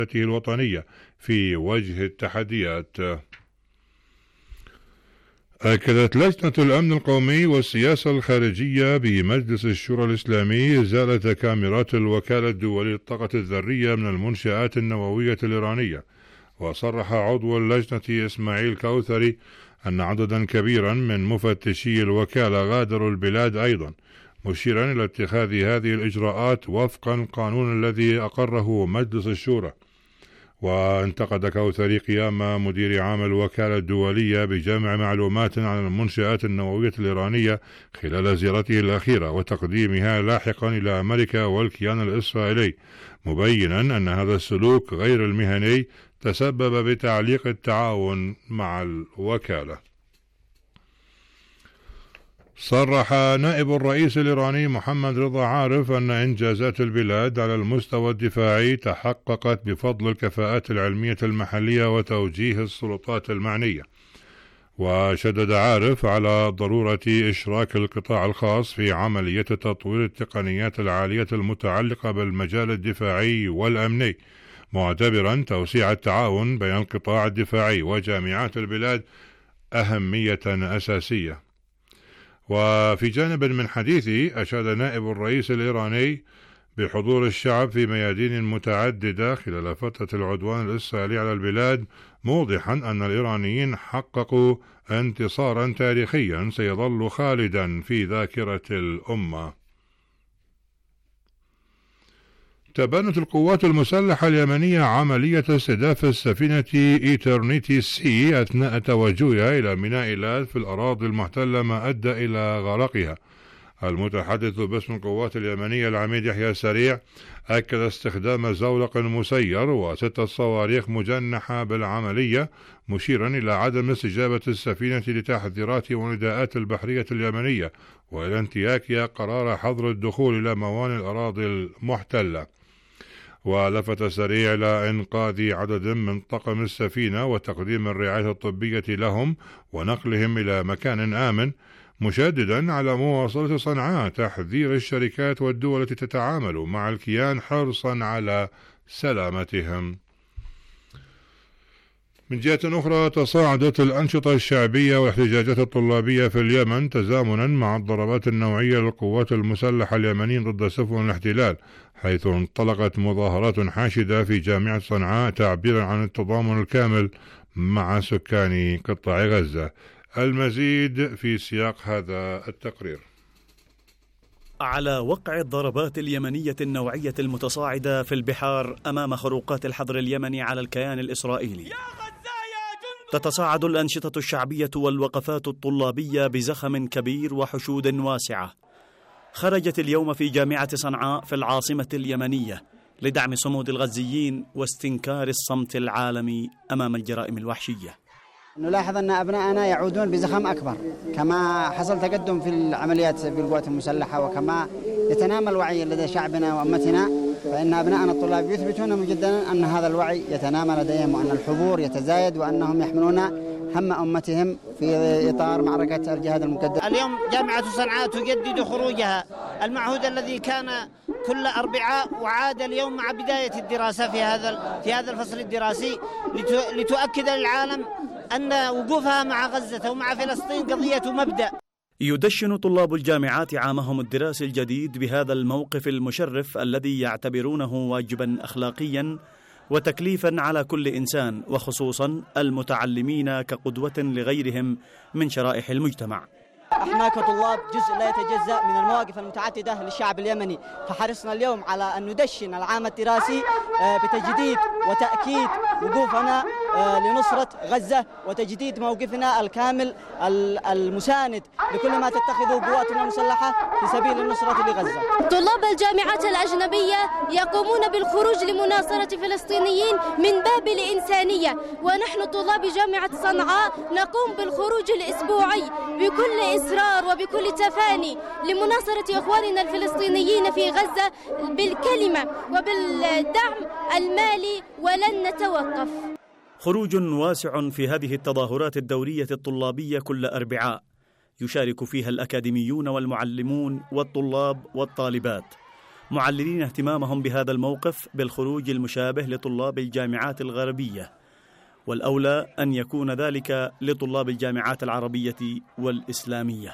الوطنية في وجه التحديات. أكدت لجنة الأمن القومي والسياسة الخارجية بمجلس الشورى الإسلامي إزالة كاميرات الوكالة الدولية للطاقة الذرية من المنشآت النووية الإيرانية. وصرح عضو اللجنة إسماعيل كوثري أن عددا كبيرا من مفتشي الوكالة غادروا البلاد أيضا، مشيرا إلى اتخاذ هذه الإجراءات وفقا القانون الذي أقره مجلس الشورى. وانتقد كوثري قيام مدير عام الوكالة الدولية بجمع معلومات عن المنشآت النووية الإيرانية خلال زيارته الأخيرة وتقديمها لاحقا إلى أمريكا والكيان الإسرائيلي، مبينا أن هذا السلوك غير المهني تسبب بتعليق التعاون مع الوكالة. صرح نائب الرئيس الإيراني محمد رضا عارف أن إنجازات البلاد على المستوى الدفاعي تحققت بفضل الكفاءات العلمية المحلية وتوجيه السلطات المعنية. وشدد عارف على ضرورة إشراك القطاع الخاص في عملية تطوير التقنيات العالية المتعلقة بالمجال الدفاعي والأمني، معتبرا توسيع التعاون بين القطاع الدفاعي وجامعات البلاد أهمية أساسية. وفي جانب من حديثه أشاد نائب الرئيس الإيراني بحضور الشعب في ميادين متعددة خلال فترة العدوان الإسرائيلي على البلاد، موضحا أن الإيرانيين حققوا انتصارا تاريخيا سيظل خالدا في ذاكرة الأمة. تبنت القوات المسلحة اليمنية عملية استهداف السفينة إيترنيتي سي أثناء توجهها إلى ميناء إيلات في الأراضي المحتلة، ما أدى إلى غرقها. المتحدث باسم القوات اليمنية العميد يحيى سريع أكد استخدام زولق مسير و6 صواريخ مجنحة بالعملية، مشيرا إلى عدم استجابة السفينة لتحذيرات ونداءات البحرية اليمنية وإلى انتهاكها قرار حظر الدخول إلى موانئ الأراضي المحتلة. ولفت سريع إلى إنقاذ عدد من طاقم السفينة وتقديم الرعاية الطبية لهم ونقلهم إلى مكان آمن، مشددا على مواصلة صنعاء تحذير الشركات والدول التي تتعامل مع الكيان حرصا على سلامتهم. من جهة أخرى، تصاعدت الأنشطة الشعبية والاحتجاجات الطلابية في اليمن تزامنا مع الضربات النوعية للقوات المسلحة اليمنية ضد سفن الاحتلال، حيث انطلقت مظاهرات حاشدة في جامعة صنعاء تعبيرا عن التضامن الكامل مع سكان قطاع غزة. المزيد في سياق هذا التقرير. على وقع الضربات اليمنية النوعية المتصاعدة في البحار أمام خروقات الحظر اليمني على الكيان الإسرائيلي، تتصاعد الأنشطة الشعبية والوقفات الطلابية بزخم كبير وحشود واسعة. خرجت اليوم في جامعة صنعاء في العاصمة اليمنية لدعم صمود الغزيين واستنكار الصمت العالمي أمام الجرائم الوحشية. نلاحظ أن أبنائنا يعودون بزخم أكبر، كما حصل تقدم في العمليات في القوات المسلحة، وكما يتنامى الوعي لدى شعبنا وأمتنا، فإن أبنائنا الطلاب يثبتون مجددا أن هذا الوعي يتنامى لديهم، وأن الحضور يتزايد، وأنهم يحملون هم أمتهم في إطار معركة الجهاد المقدس. اليوم جامعة صنعاء تجدد خروجها المعهود الذي كان كل أربعاء، وعاد اليوم مع بداية الدراسة في هذا الفصل الدراسي لتؤكد للعالم أن وقوفها مع غزة ومع فلسطين قضية مبدأ. يدشن طلاب الجامعات عامهم الدراسي الجديد بهذا الموقف المشرف الذي يعتبرونه واجبا أخلاقيا وتكليفا على كل إنسان، وخصوصا المتعلمين كقدوة لغيرهم من شرائح المجتمع. احنا كطلاب جزء لا يتجزأ من المواقف المتعددة للشعب اليمني، فحرصنا اليوم على أن ندشن العام الدراسي بتجديد وتأكيد وقوفنا لنصرة غزة، وتجديد موقفنا الكامل المساند لكل ما تتخذه قواتنا المسلحة في سبيل النصرة لغزة. طلاب الجامعات الأجنبية يقومون بالخروج لمناصرة فلسطينيين من باب الإنسانية، ونحن طلاب جامعة صنعاء نقوم بالخروج الأسبوعي بكل إصرار وبكل تفاني لمناصرة إخواننا الفلسطينيين في غزة بالكلمة وبالدعم المالي، ولن نتوقف. خروج واسع في هذه التظاهرات الدورية الطلابية كل أربعاء، يشارك فيها الأكاديميون والمعلمون والطلاب والطالبات، معللين اهتمامهم بهذا الموقف بالخروج المشابه لطلاب الجامعات الغربية، والأولى أن يكون ذلك لطلاب الجامعات العربية والإسلامية.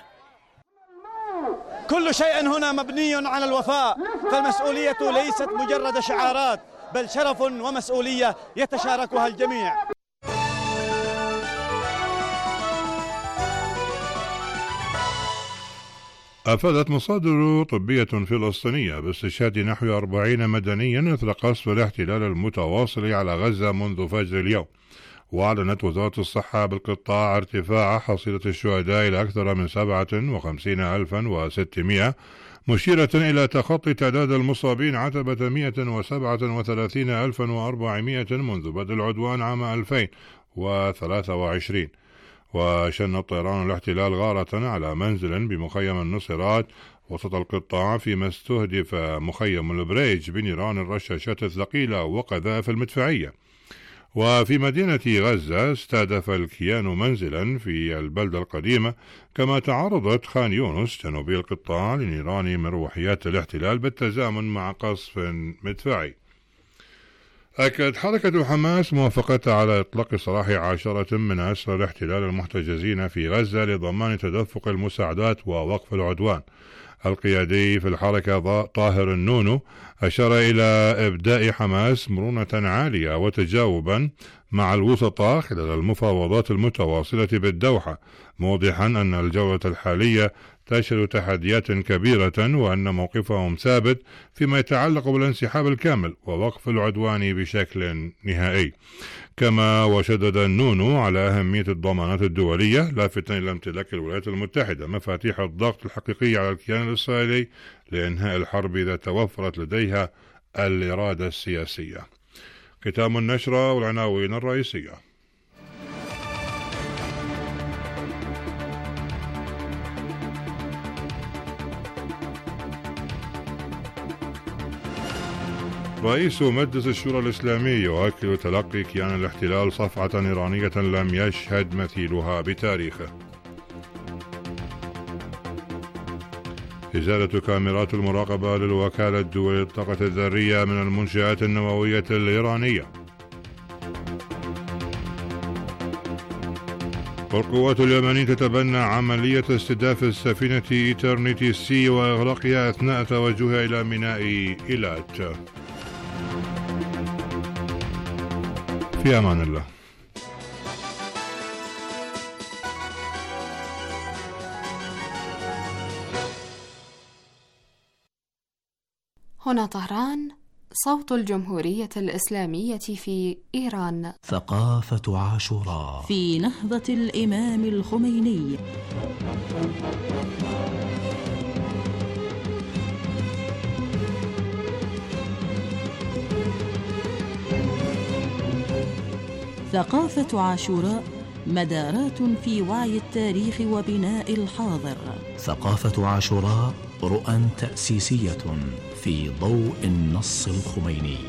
كل شيء هنا مبني على الوفاء، فالمسؤولية ليست مجرد شعارات بل شرف ومسؤولية يتشاركها الجميع. أفادت مصادر طبية فلسطينية باستشهاد نحو 40 مدنيا إثر قصف الاحتلال المتواصل على غزة منذ فجر اليوم. وأعلنت وزارة الصحة بالقطاع ارتفاع حصيلة الشهداء إلى أكثر من 57,600، مشيرة إلى تخطي تعداد المصابين عتبة 137,400 منذ بدء العدوان عام 2023. وشن طيران الاحتلال غارة على منزل بمخيم النصيرات وسط القطاع، فيما استهدف مخيم البريج بنيران الرشاشات الثقيلة وقذائف المدفعية. وفي مدينة غزة استهدف الكيان منزلا في البلدة القديمة، كما تعرضت خان يونس جنوبي القطاع لنيران مروحيات الاحتلال بالتزامن مع قصف مدفعي. أكد حركة حماس موافقتها على إطلاق سراح 10 من أسرى الاحتلال المحتجزين في غزة لضمان تدفق المساعدات ووقف العدوان. القيادي في الحركة طاهر النونو أشار إلى إبداء حماس مرونة عالية وتجاوبا مع الوسطاء خلال المفاوضات المتواصلة بالدوحة، موضحا أن الجولة الحالية تشهد تحديات كبيرة وأن موقفهم ثابت فيما يتعلق بالانسحاب الكامل ووقف العدوان بشكل نهائي. كما وشدد النونو على أهمية الضمانات الدولية، لافتا إلى امتلاك الولايات المتحدة مفاتيح الضغط الحقيقية على الكيان الإسرائيلي لإنهاء الحرب إذا توفرت لديها الإرادة السياسية. ختام النشرة والعناوين الرئيسية. رئيس مجلس الشورى الإسلامي يؤكد تلقي كيان الاحتلال صفعة إيرانية لم يشهد مثيلها بتاريخه. إزالة كاميرات المراقبة للوكالة الدولية للطاقة الذرية من المنشآت النووية الإيرانية. والقوات اليمنية تتبنى عملية استهداف السفينة إيترنيتي سي وإغلاقها أثناء توجهها إلى ميناء إيلات. في أمان الله. هنا طهران، صوت الجمهورية الإسلامية في إيران. ثقافة عاشوراء في نهضة الإمام الخميني. ثقافة عاشوراء مدارات في وعي التاريخ وبناء الحاضر. ثقافة عاشوراء رؤى تأسيسية في ضوء النص الخميني.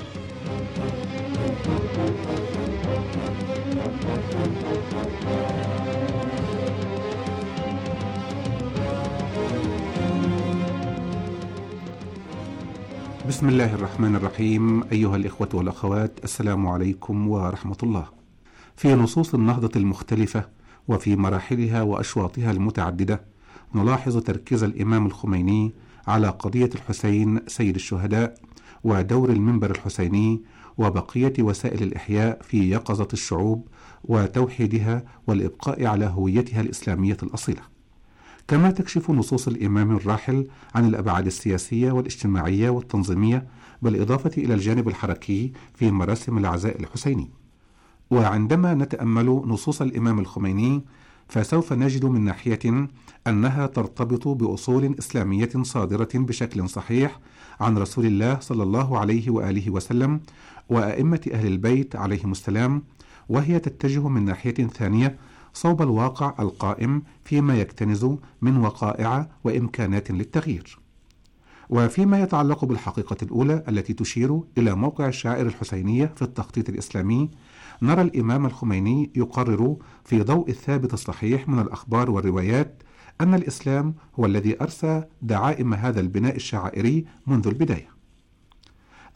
بسم الله الرحمن الرحيم. أيها الإخوة والأخوات، السلام عليكم ورحمة الله. في نصوص النهضة المختلفة وفي مراحلها وأشواطها المتعددة نلاحظ تركيز الإمام الخميني على قضية الحسين سيد الشهداء ودور المنبر الحسيني وبقية وسائل الإحياء في يقظة الشعوب وتوحيدها والإبقاء على هويتها الإسلامية الأصيلة. كما تكشف نصوص الإمام الراحل عن الأبعاد السياسية والاجتماعية والتنظيمية، بالإضافة إلى الجانب الحركي في مراسم العزاء الحسيني. وعندما نتأمل نصوص الإمام الخميني فسوف نجد من ناحية أنها ترتبط بأصول إسلامية صادرة بشكل صحيح عن رسول الله صلى الله عليه وآله وسلم وأئمة أهل البيت عليهم السلام، وهي تتجه من ناحية ثانية صوب الواقع القائم فيما يكتنز من وقائع وإمكانات للتغيير. وفيما يتعلق بالحقيقة الأولى التي تشير إلى موقع الشعائر الحسينية في التخطيط الإسلامي، نرى الإمام الخميني يقرر في ضوء الثابت الصحيح من الأخبار والروايات أن الإسلام هو الذي أرسى دعائم هذا البناء الشعائري منذ البداية.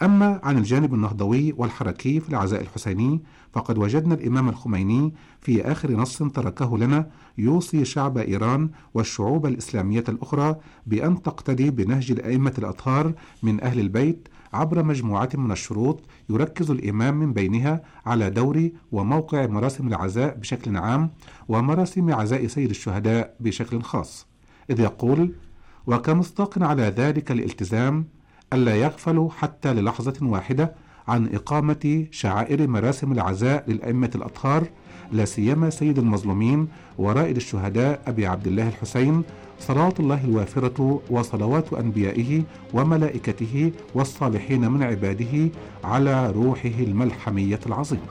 أما عن الجانب النهضوي والحركي في العزاء الحسيني فقد وجدنا الإمام الخميني في آخر نص تركه لنا يوصي شعب إيران والشعوب الإسلامية الأخرى بأن تقتدي بنهج الأئمة الأطهار من أهل البيت عبر مجموعة من الشروط يركز الإمام من بينها على دور وموقع مراسم العزاء بشكل عام ومراسم عزاء سيد الشهداء بشكل خاص، إذ يقول: وكمصداق على ذلك الالتزام ألا يغفلوا حتى للحظة واحدة عن إقامة شعائر مراسم العزاء للأئمة الأطهار، لا سيما سيد المظلومين ورائد الشهداء أبي عبد الله الحسين صلوات الله الوافرة وصلوات أنبيائه وملائكته والصالحين من عباده على روحه الملحمية العظيمة.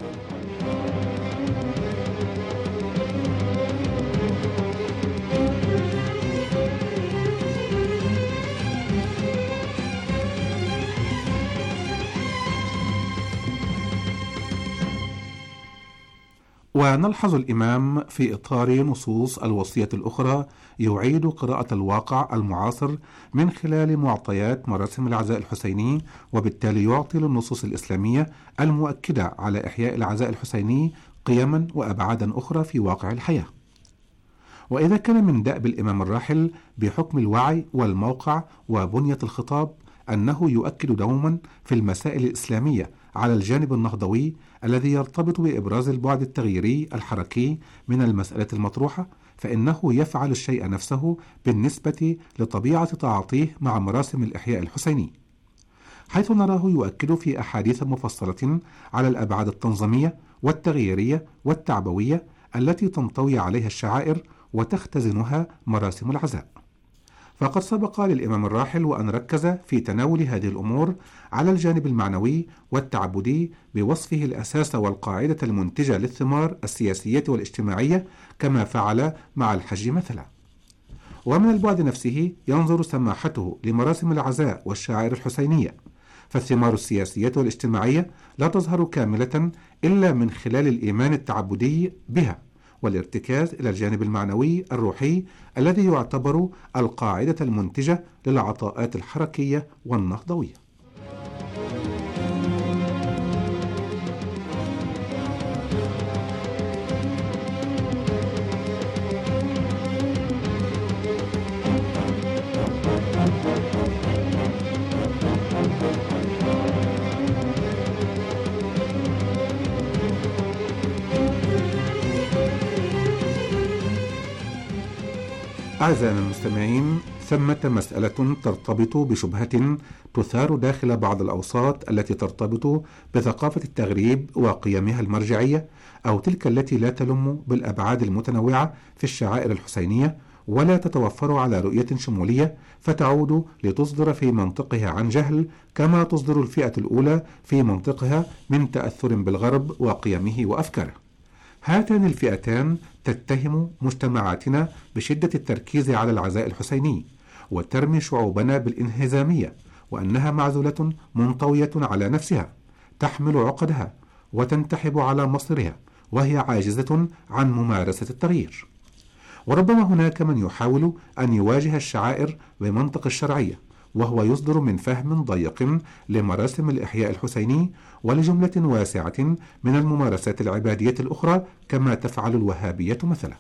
ونلحظ الإمام في إطار نصوص الوصية الأخرى يعيد قراءة الواقع المعاصر من خلال معطيات مراسم العزاء الحسيني، وبالتالي يعطي للنصوص الإسلامية المؤكدة على إحياء العزاء الحسيني قيما وأبعادا أخرى في واقع الحياة. وإذا كان من دأب الإمام الراحل بحكم الوعي والموقع وبنية الخطاب أنه يؤكد دوما في المسائل الإسلامية على الجانب النهضوي الذي يرتبط بإبراز البعد التغييري الحركي من المسألة المطروحة، فإنه يفعل الشيء نفسه بالنسبة لطبيعة تعاطيه مع مراسم الإحياء الحسيني، حيث نراه يؤكد في أحاديث مفصلة على الأبعاد التنظيمية والتغييرية والتعبوية التي تنطوي عليها الشعائر وتختزنها مراسم العزاء. فقد سبق للإمام الراحل وأن ركز في تناول هذه الأمور على الجانب المعنوي والتعبدي بوصفه الأساس والقاعدة المنتجة للثمار السياسية والاجتماعية كما فعل مع الحج مثلا. ومن البعد نفسه ينظر سماحته لمراسم العزاء والشعائر الحسينية، فالثمار السياسية والاجتماعية لا تظهر كاملة إلا من خلال الإيمان التعبدي بها والارتكاز إلى الجانب المعنوي الروحي الذي يعتبر القاعدة المنتجة للعطاءات الحركية والنهضوية. أعزائنا المستمعين، ثمة مسألة ترتبط بشبهة تثار داخل بعض الأوساط التي ترتبط بثقافة التغريب وقيمها المرجعية، أو تلك التي لا تلم بالأبعاد المتنوعة في الشعائر الحسينية ولا تتوفر على رؤية شمولية، فتعود لتصدر في منطقها عن جهل كما تصدر الفئة الأولى في منطقها من تأثر بالغرب وقيمه وأفكاره. هاتان الفئتان تتهم مجتمعاتنا بشدة التركيز على العزاء الحسيني، وترمي شعوبنا بالانهزامية، وأنها معزولة منطوية على نفسها تحمل عقدها وتنتحب على مصيرها وهي عاجزة عن ممارسة التغيير. وربما هناك من يحاول أن يواجه الشعائر بمنطق الشرعية، وهو يصدر من فهم ضيق لمراسم الإحياء الحسيني ولجملة واسعة من الممارسات العبادية الأخرى كما تفعل الوهابية مثلا.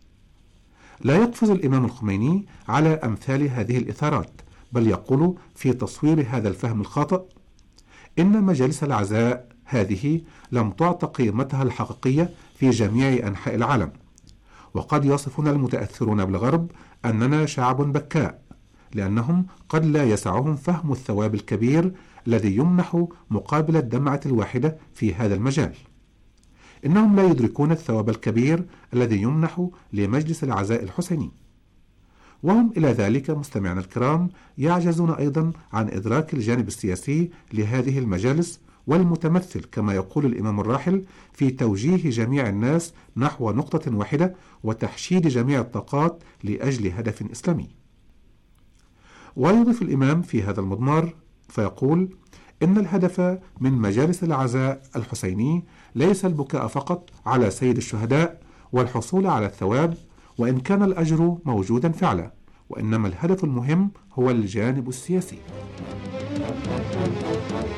لا يقفز الإمام الخميني على أمثال هذه الإثارات، بل يقول في تصوير هذا الفهم الخاطئ: إن مجالس العزاء هذه لم تعط قيمتها الحقيقية في جميع أنحاء العالم، وقد يصفنا المتأثرون بالغرب أننا شعب بكاء، لأنهم قد لا يسعهم فهم الثواب الكبير الذي يمنح مقابل الدمعة الواحدة في هذا المجال. إنهم لا يدركون الثواب الكبير الذي يمنح لمجلس العزاء الحسيني، وهم إلى ذلك مستمعنا الكرام يعجزون أيضا عن إدراك الجانب السياسي لهذه المجالس، والمتمثل كما يقول الإمام الراحل في توجيه جميع الناس نحو نقطة واحدة وتحشيد جميع الطاقات لأجل هدف إسلامي. ويضيف الإمام في هذا المضمار فيقول: إن الهدف من مجالس العزاء الحسيني ليس البكاء فقط على سيد الشهداء والحصول على الثواب، وإن كان الأجر موجودا فعلا، وإنما الهدف المهم هو الجانب السياسي.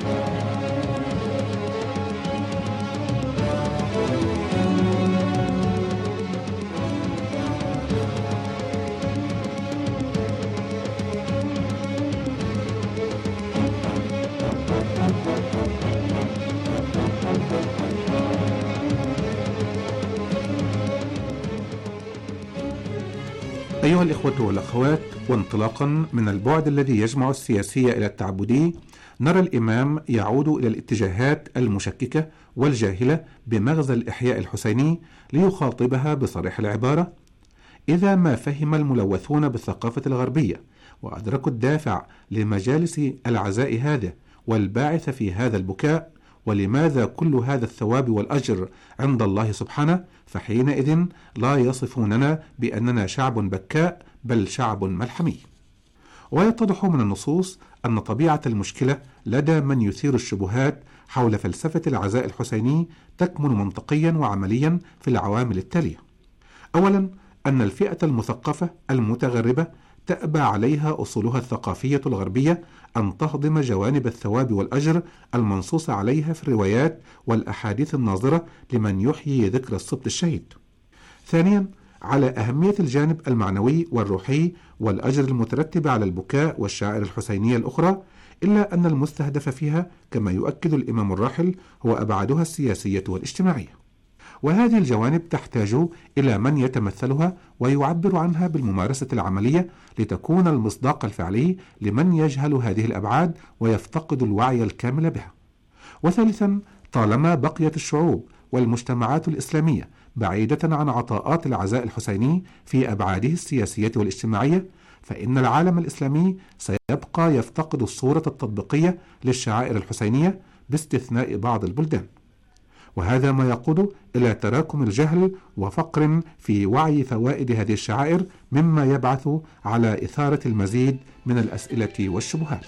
أيها الإخوة والأخوات، وانطلاقا من البعد الذي يجمع السياسي إلى التعبدي، نرى الإمام يعود إلى الاتجاهات المشككة والجاهلة بمغزى الإحياء الحسيني ليخاطبها بصريح العبارة: إذا ما فهم الملوثون بالثقافة الغربية وأدركوا الدافع لمجالس العزاء هذا والباعث في هذا البكاء، ولماذا كل هذا الثواب والأجر عند الله سبحانه، فحينئذ لا يصفوننا بأننا شعب بكاء بل شعب ملحمي. ويتضح من النصوص أن طبيعة المشكلة لدى من يثير الشبهات حول فلسفة العزاء الحسيني تكمن منطقيا وعمليا في العوامل التالية: أولا، أن الفئة المثقفة المتغربة تأبى عليها أصولها الثقافية الغربية أن تهضم جوانب الثواب والأجر المنصوص عليها في الروايات والأحاديث الناظرة لمن يحيي ذكر السبط الشهيد. ثانيا، على أهمية الجانب المعنوي والروحي والأجر المترتب على البكاء والشعائر الحسينية الأخرى، إلا أن المستهدف فيها كما يؤكد الإمام الراحل هو أبعادها السياسية والاجتماعية، وهذه الجوانب تحتاج إلى من يتمثلها ويعبر عنها بالممارسة العملية لتكون المصداق الفعلي لمن يجهل هذه الأبعاد ويفتقد الوعي الكامل بها. وثالثا، طالما بقيت الشعوب والمجتمعات الإسلامية بعيدة عن عطاءات العزاء الحسيني في أبعاده السياسية والاجتماعية، فإن العالم الإسلامي سيبقى يفتقد الصورة التطبيقية للشعائر الحسينية باستثناء بعض البلدان، وهذا ما يقود إلى تراكم الجهل وفقر في وعي فوائد هذه الشعائر، مما يبعث على إثارة المزيد من الأسئلة والشبهات.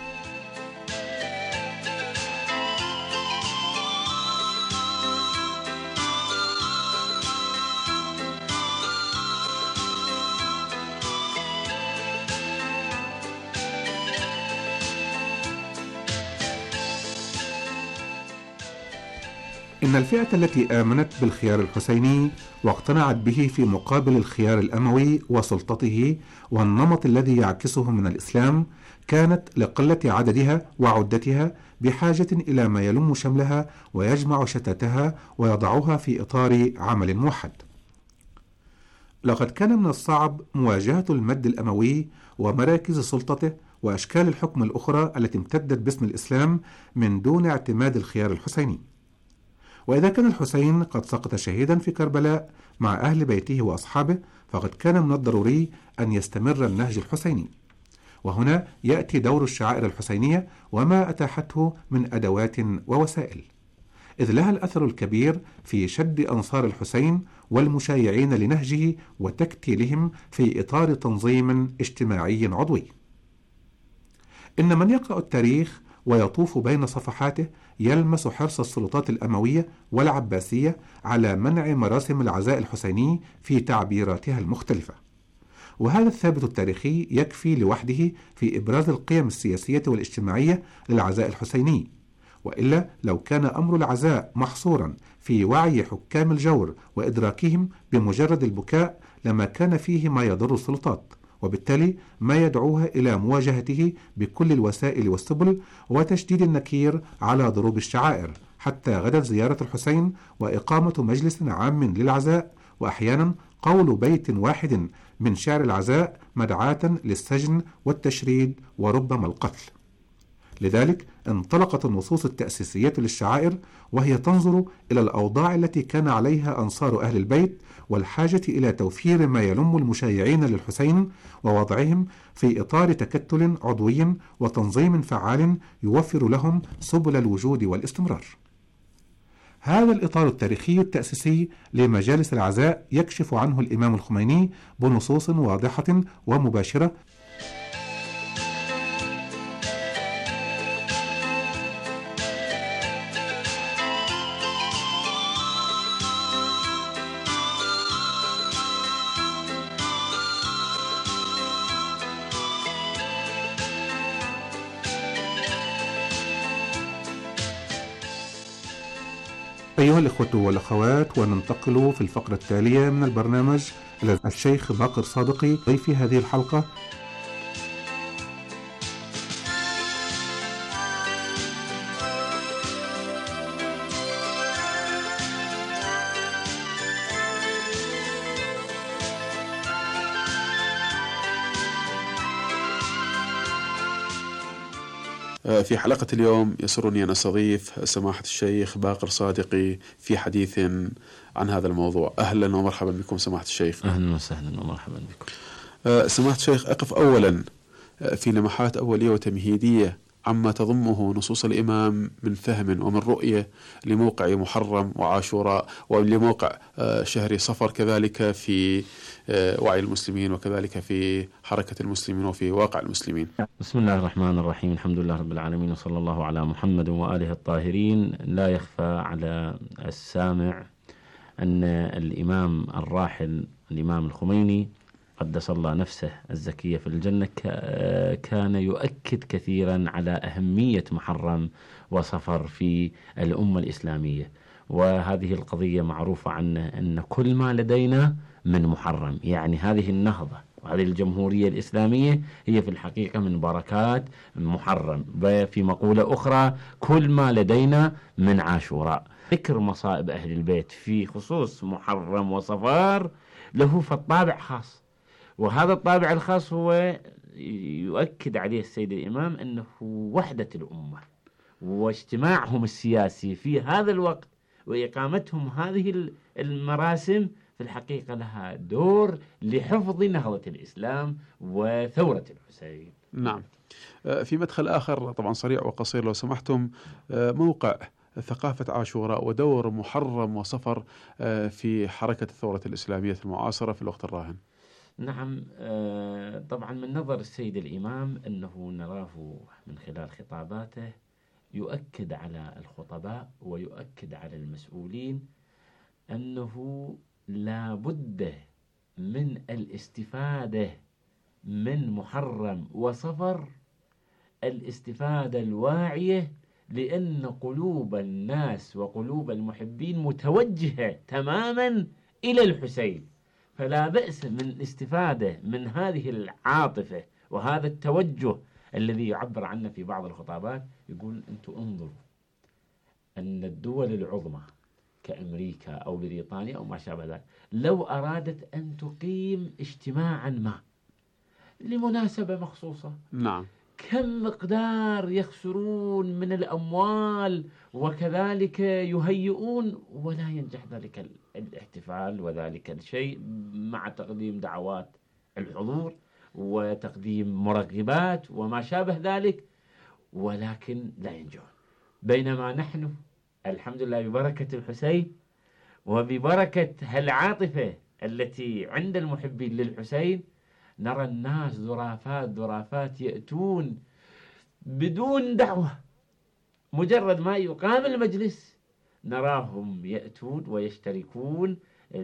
إن الفئة التي آمنت بالخيار الحسيني واقتنعت به في مقابل الخيار الأموي وسلطته والنمط الذي يعكسه من الإسلام، كانت لقلة عددها وعدتها بحاجة إلى ما يلم شملها ويجمع شتاتها ويضعها في إطار عمل موحد. لقد كان من الصعب مواجهة المد الأموي ومراكز سلطته وأشكال الحكم الأخرى التي امتدت باسم الإسلام من دون اعتماد الخيار الحسيني. وإذا كان الحسين قد سقط شهيدا في كربلاء مع أهل بيته وأصحابه، فقد كان من الضروري أن يستمر النهج الحسيني. وهنا يأتي دور الشعائر الحسينية وما أتاحته من أدوات ووسائل، إذ لها الأثر الكبير في شد أنصار الحسين والمشايعين لنهجه وتكتيلهم في إطار تنظيم اجتماعي عضوي. إن من يقرأ التاريخ ويطوف بين صفحاته يلمس حرص السلطات الأموية والعباسية على منع مراسم العزاء الحسيني في تعبيراتها المختلفة، وهذا الثابت التاريخي يكفي لوحده في إبراز القيم السياسية والاجتماعية للعزاء الحسيني. وإلا لو كان أمر العزاء محصورا في وعي حكام الجور وإدراكهم بمجرد البكاء لما كان فيه ما يضر السلطات، وبالتالي ما يدعوها إلى مواجهته بكل الوسائل والسبل وتشديد النكير على ضروب الشعائر، حتى غدت زيارة الحسين وإقامة مجلس عام للعزاء، وأحيانا قول بيت واحد من شعر العزاء مدعاة للسجن والتشريد وربما القتل. لذلك انطلقت النصوص التأسيسية للشعائر وهي تنظر إلى الأوضاع التي كان عليها أنصار أهل البيت والحاجة إلى توفير ما يلم المشايعين للحسين ووضعهم في إطار تكتل عضوي وتنظيم فعال يوفر لهم سبل الوجود والاستمرار. هذا الإطار التاريخي التأسيسي لمجالس العزاء يكشف عنه الإمام الخميني بنصوص واضحة ومباشرة أيها الإخوة والأخوات، وننتقل في الفقرة التالية من البرنامج إلى الشيخ باقر صادقي ضيف هذه الحلقة. في حلقة اليوم يسرني أن أستضيف سماحة الشيخ باقر صادقي في حديث عن هذا الموضوع. أهلا ومرحبا بكم سماحة الشيخ. أهلا وسهلا ومرحبا بكم. سماحة الشيخ، أقف أولا في لمحات أولية وتمهيدية عما تضمه نصوص الإمام من فهم ومن رؤية لموقع محرم وعاشوراء ولموقع شهر صفر، كذلك في وعي المسلمين وكذلك في حركة المسلمين وفي واقع المسلمين. بسم الله الرحمن الرحيم، الحمد لله رب العالمين، وصلى الله على محمد وآله الطاهرين. لا يخفى على السامع أن الإمام الراحل الإمام الخميني قدس الله نفسه الزكية في الجنة كان يؤكد كثيرا على أهمية محرم وصفر في الأمة الإسلامية، وهذه القضية معروفة عنه أن كل ما لدينا من محرم، يعني هذه النهضة وهذه الجمهورية الإسلامية هي في الحقيقة من بركات محرم. في مقولة أخرى كل ما لدينا من عاشوراء. ذكر مصائب أهل البيت في خصوص محرم وصفر له فالطابع خاص، وهذا الطابع الخاص هو يؤكد عليه السيد الإمام أنه وحدة الأمة واجتماعهم السياسي في هذا الوقت وإقامتهم هذه المراسم في الحقيقة لها دور لحفظ نهضة الإسلام وثورة الحسين. نعم. في مدخل آخر طبعا سريع وقصير لو سمحتم، موقع ثقافة عاشوراء ودور محرم وصفر في حركة الثورة الإسلامية المعاصرة في الوقت الراهن. نعم، طبعا من نظر السيد الإمام أنه نراه من خلال خطاباته يؤكد على الخطباء ويؤكد على المسؤولين أنه لا بد من الاستفادة من محرم وصفر الاستفادة الواعية، لأن قلوب الناس وقلوب المحبين متوجهة تماما إلى الحسين، فلا بأس من الاستفادة من هذه العاطفة وهذا التوجه الذي يعبر عنه في بعض الخطابات. يقول أنتم انظروا أن الدول العظمى كأمريكا أو بريطانيا أو ما شابه ذلك لو أرادت أن تقيم اجتماعا ما لمناسبة مخصوصة، نعم، كم مقدار يخسرون من الأموال وكذلك يهيئون ولا ينجح ذلك الاحتفال وذلك الشيء مع تقديم دعوات الحضور وتقديم مرغبات وما شابه ذلك، ولكن لا ينجحون. بينما نحن الحمد لله ببركة الحسين وببركة العاطفة التي عند المحبين للحسين نرى الناس ذرافات يأتون بدون دعوة، مجرد ما يقام المجلس نراهم يأتون ويشتركون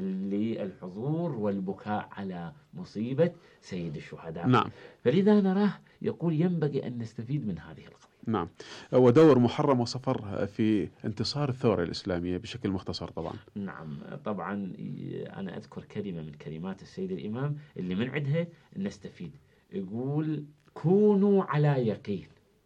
للحضور والبكاء على مصيبة سيد الشهداء. نعم. فلذا نراه يقول ينبغي أن نستفيد من هذه القضية. نعم، ودور محرم وصفر في انتصار الثورة الإسلامية بشكل مختصر طبعا. نعم، طبعا أنا أذكر كلمة من كلمات السيد الإمام اللي من عندها نستفيد. يقول كونوا على يقين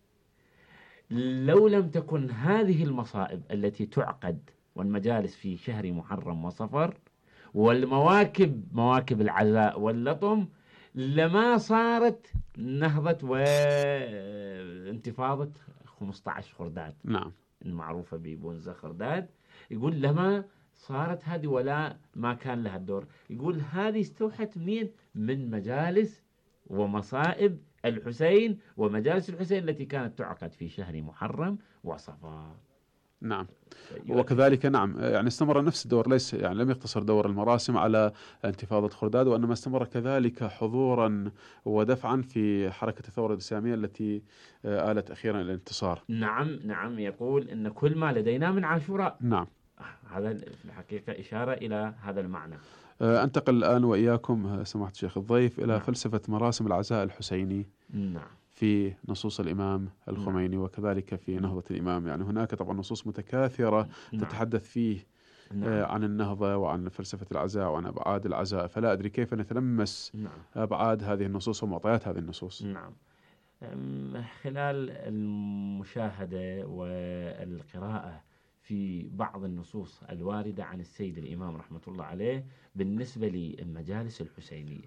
لو لم تكن هذه المصائب التي تعقد والمجالس في شهر محرم وصفر والمواكب مواكب العزاء واللطم لما صارت نهضة وانتفاضة 15 خرداد، نعم، المعروفة ببونزا خرداد. يقول لما صارت هذه ولا ما كان لها الدور. يقول هذه استوحت من مجالس ومصائب الحسين ومجالس الحسين التي كانت تعقد في شهر محرم وصفر. نعم، وكذلك نعم يعني استمر نفس الدور، ليس يعني لم يقتصر دور المراسم على انتفاضة خرداد، وإنما استمر كذلك حضورا ودفعا في حركة الثورة الإسلامية التي آلت أخيرا إلى الانتصار. نعم، يقول إن كل ما لدينا من عاشوراء. نعم، هذا في الحقيقة إشارة إلى هذا المعنى. أنتقل الآن وإياكم سماحة الشيخ الضيف إلى نعم. فلسفة مراسم العزاء الحسيني. نعم. في نصوص الإمام الخميني وكذلك في نهضة الإمام، يعني هناك طبعا نصوص متكاثرة تتحدث فيه عن النهضة وعن فلسفة العزاء وعن أبعاد العزاء، فلا أدري كيف نتلمس أبعاد هذه النصوص ومعطيات هذه النصوص. نعم، خلال المشاهدة والقراءة في بعض النصوص الواردة عن السيد الإمام رحمة الله عليه بالنسبة للمجالس الحسينية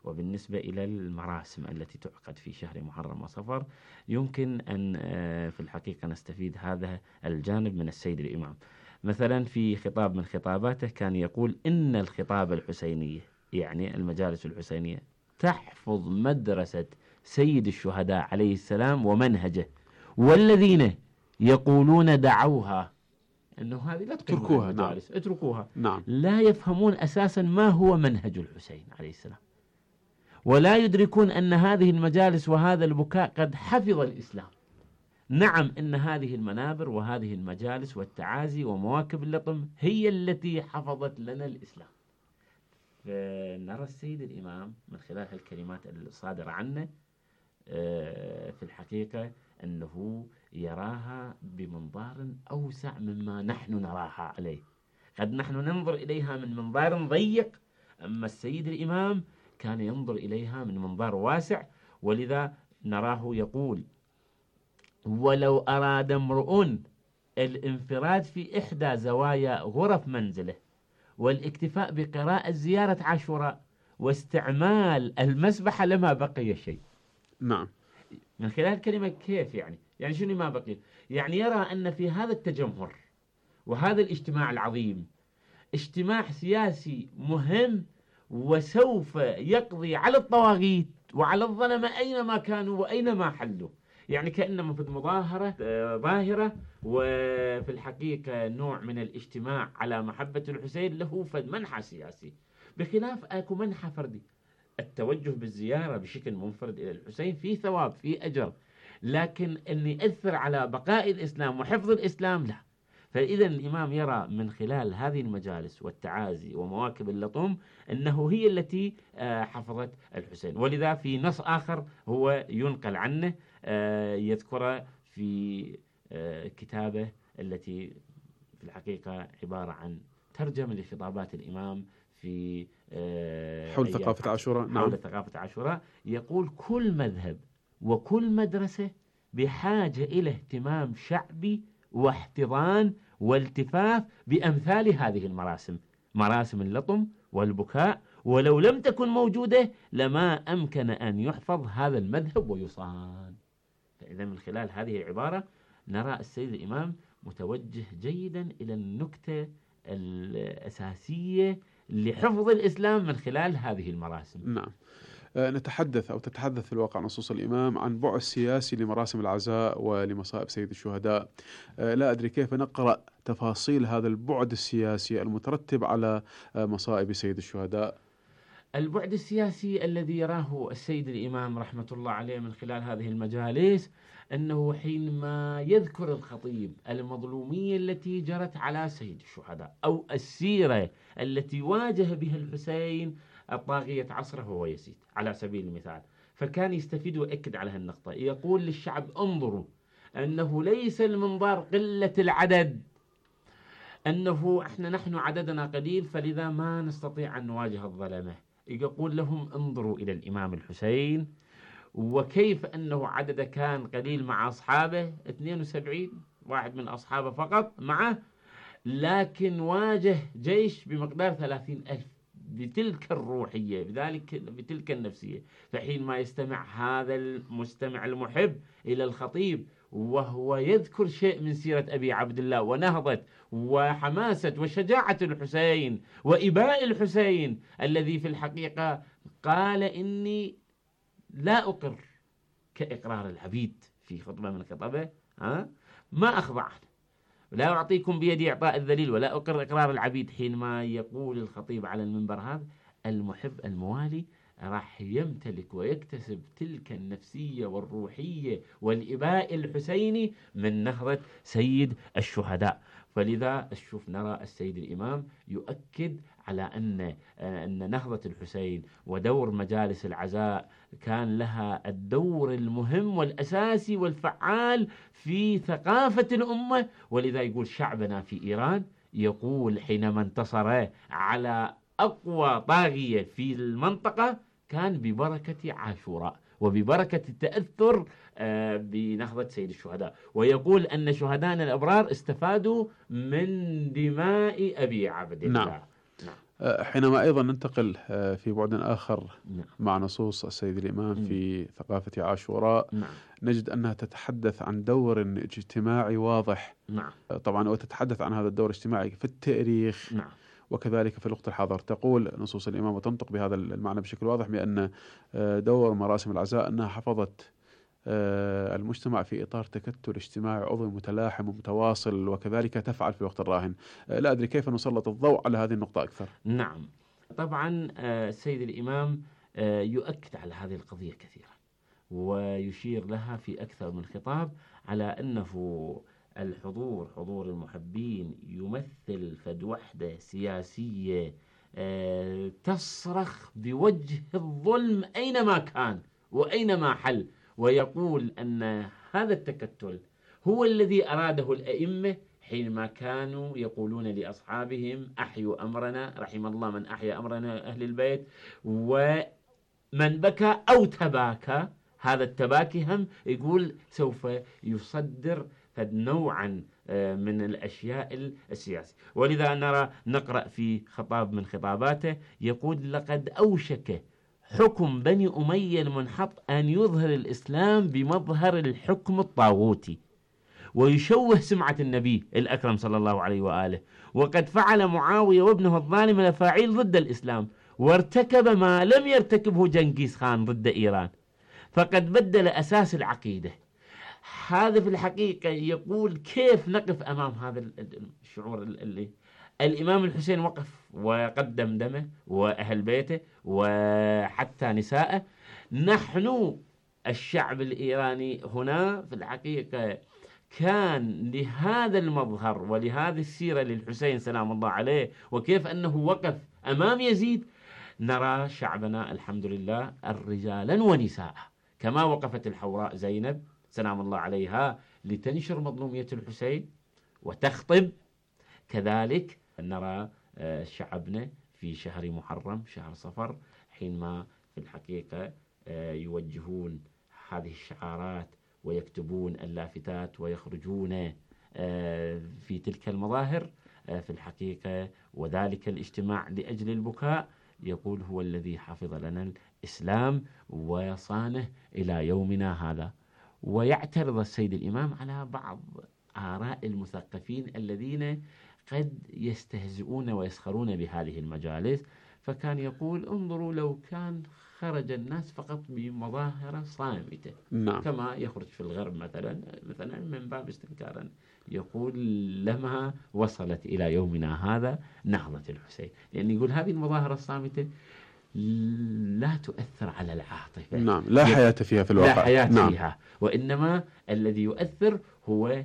وبالنسبة إلى المراسم التي تعقد في شهر محرم وصفر يمكن أن في الحقيقة نستفيد هذا الجانب من السيد الإمام. مثلا في خطاب من خطاباته كان يقول إن الخطاب الحسينية، يعني المجالس الحسينية، تحفظ مدرسة سيد الشهداء عليه السلام ومنهجه، والذين يقولون دعوها، أنه هذه لا اتركوها. نعم. اتركوها. نعم. لا يفهمون أساسا ما هو منهج الحسين عليه السلام، ولا يدركون أن هذه المجالس وهذا البكاء قد حفظ الإسلام. نعم، إن هذه المنابر وهذه المجالس والتعازي ومواكب اللطم هي التي حفظت لنا الإسلام. نرى السيد الإمام من خلال الكلمات الصادرة عنه في الحقيقة أنه يراها بمنظار أوسع مما نحن نراها عليه. قد نحن ننظر إليها من منظار ضيق، أما السيد الإمام كان ينظر إليها من منظار واسع، ولذا نراه يقول: ولو أراد امرؤ الانفراد في إحدى زوايا غرف منزله والاكتفاء بقراءة زيارة عاشوراء واستعمال المسبحة لما بقي شيء. نعم. من خلال كلمة كيف يعني شنو ما بقي؟ يعني يرى أن في هذا التجمهر وهذا الاجتماع العظيم اجتماع سياسي مهم، وسوف يقضي على الطواغيت وعلى الظلمة أينما كانوا وأينما حلوا. يعني كأنما في مظاهرة ظاهرة، وفي الحقيقة نوع من الاجتماع على محبة الحسين له فد منحى سياسي، بخلاف أكو منحى فردي. التوجه بالزيارة بشكل منفرد إلى الحسين فيه ثواب، فيه أجر، لكن أن يأثر على بقاء الإسلام وحفظ الإسلام لا. فإذا الإمام يرى من خلال هذه المجالس والتعازي ومواكب اللطم أنه هي التي حفظت الحسين. ولذا في نص آخر هو ينقل عنه يذكر في كتابه التي في الحقيقة عبارة عن ترجمة لخطابات الإمام في حول ثقافة عاشوراء. نعم. حول ثقافة عاشوراء، يقول: كل مذهب وكل مدرسة بحاجة إلى اهتمام شعبي واحتضان والتفاف بأمثال هذه المراسم، مراسم اللطم والبكاء، ولو لم تكن موجودة لما أمكن أن يحفظ هذا المذهب ويصان. فإذا من خلال هذه العبارة نرى السيد الإمام متوجه جيدا إلى النكتة الأساسية لحفظ الإسلام من خلال هذه المراسم. نعم. نتحدث أو تتحدث في الواقع نصوص الإمام عن بعد سياسي لمراسم العزاء ولمصائب سيد الشهداء. لا أدري كيف نقرأ تفاصيل هذا البعد السياسي المترتب على مصائب سيد الشهداء. البعد السياسي الذي يراه السيد الإمام رحمة الله عليه من خلال هذه المجالس أنه حينما يذكر الخطيب المظلومية التي جرت على سيد الشهداء أو السيرة التي واجه بها الحسين الطاغية عصره هو يزيد على سبيل المثال، فكان يستفيد ويأكد على هالنقطة. يقول للشعب: انظروا أنه ليس المنظار قلة العدد، أنه نحن عددنا قليل فلذا ما نستطيع أن نواجه الظلمة. يقول لهم: انظروا إلى الإمام الحسين وكيف أنه عدده كان قليل مع أصحابه، 72 واحد من أصحابه فقط معه، لكن واجه جيش بمقدار 30,000 بتلك الروحية، بتلك النفسية. فحين ما يستمع هذا المستمع المحب إلى الخطيب وهو يذكر شيء من سيرة أبي عبد الله ونهضة وحماسة وشجاعة الحسين وإباء الحسين الذي في الحقيقة قال: إني لا أقر كإقرار العبيد في خطبة من خطبه، ما أخضع، لا أعطيكم بيدي إعطاء الذليل ولا أقر إقرار العبيد. حينما يقول الخطيب على المنبر هذا، المحب الموالي راح يمتلك ويكتسب تلك النفسية والروحية والإباء الحسيني من نهضة سيد الشهداء. فلذا نرى السيد الإمام يؤكد على أن نهضة الحسين ودور مجالس العزاء كان لها الدور المهم والأساسي والفعال في ثقافة الأمة. ولذا يقول شعبنا في إيران، يقول حينما انتصر على أقوى طاغية في المنطقة كان ببركة عاشوراء وببركة التأثر بنهضة سيد الشهداء، ويقول أن شهداءنا الأبرار استفادوا من دماء أبي عبد الله. نعم. حينما أيضا ننتقل في بعد آخر مع نصوص السيد الإمام في ثقافة عاشوراء، نجد أنها تتحدث عن دور اجتماعي واضح. طبعا وتتحدث عن هذا الدور الاجتماعي في التاريخ وكذلك في الوقت الحاضر. تقول نصوص الإمام وتنطق بهذا المعنى بشكل واضح بأن دور مراسم العزاء أنها حفظت المجتمع في إطار تكتل اجتماعي عضوي متلاحم ومتواصل، وكذلك تفعل في الوقت الراهن. لا أدري كيف نسلط الضوء على هذه النقطة أكثر. نعم، طبعا السيد الإمام يؤكد على هذه القضية كثيرا ويشير لها في أكثر من خطاب على أنه الحضور، حضور المحبين، يمثل فد وحدة سياسية تصرخ بوجه الظلم أينما كان وأينما حل، ويقول أن هذا التكتل هو الذي أراده الأئمة حينما كانوا يقولون لأصحابهم أحيوا أمرنا، رحم الله من أحيا أمرنا أهل البيت، ومن بكى أو تباكى، هذا التباكي هم يقول سوف يصدر نوعا من الأشياء السياسية. ولذا نقرأ في خطاب من خطاباته يقول: لقد أوشك حكم بني أمية المنحط أن يظهر الإسلام بمظهر الحكم الطاغوتي ويشوه سمعة النبي الأكرم صلى الله عليه وآله، وقد فعل معاوية وابنه الظالم الأفاعيل ضد الإسلام، وارتكب ما لم يرتكبه جنكيز خان ضد إيران، فقد بدل أساس العقيدة. هذا في الحقيقة يقول كيف نقف أمام هذا الشعور اللي الإمام الحسين وقف وقدم دمه وأهل بيته وحتى نساءه. نحن الشعب الإيراني هنا في الحقيقة كان لهذا المظهر ولهذه السيرة للحسين سلام الله عليه وكيف أنه وقف أمام يزيد، نرى شعبنا الحمد لله الرجالا ونساء، كما وقفت الحوراء زينب سلام الله عليها لتنشر مظلومية الحسين وتخطب، كذلك نرى شعبنا في شهر محرم شهر صفر حينما في الحقيقة يوجهون هذه الشعارات ويكتبون اللافتات ويخرجون في تلك المظاهر في الحقيقة، وذلك الاجتماع لأجل البكاء يقول هو الذي حفظ لنا الإسلام وصانه إلى يومنا هذا. ويعترض السيد الإمام على بعض آراء المثقفين الذين قد يستهزئون ويسخرون بهذه المجالس، فكان يقول انظروا لو كان خرج الناس فقط بمظاهرة صامتة كما يخرج في الغرب مثلا من باب استنكارا، يقول لما وصلت إلى يومنا هذا نهضة الحسين، لأن يقول هذه المظاهرة الصامتة لا تؤثر على العاطفة، لا حياة فيها في الواقع، لا حياة فيها، وإنما الذي يؤثر هو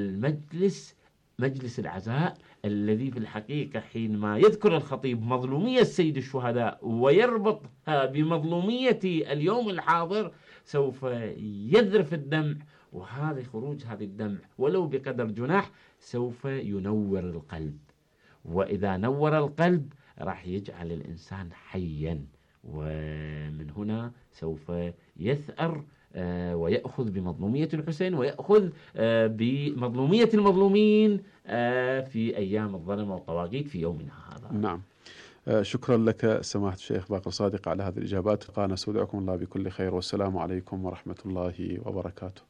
مجلس العزاء الذي في الحقيقة حينما يذكر الخطيب مظلومية سيد الشهداء ويربطها بمظلومية اليوم الحاضر سوف يذرف الدمع، وهذا خروج هذا الدمع ولو بقدر جناح سوف ينور القلب، وإذا نور القلب راح يجعل الإنسان حيا، ومن هنا سوف يثأر ويأخذ بمظلومية الحسين ويأخذ بمظلومية المظلومين في أيام الظلم والطواغيت في يومنا هذا. نعم، شكرا لك سماحة الشيخ باقر صادق على هذه الإجابات. قانا نستودعكم الله بكل خير، والسلام عليكم ورحمة الله وبركاته.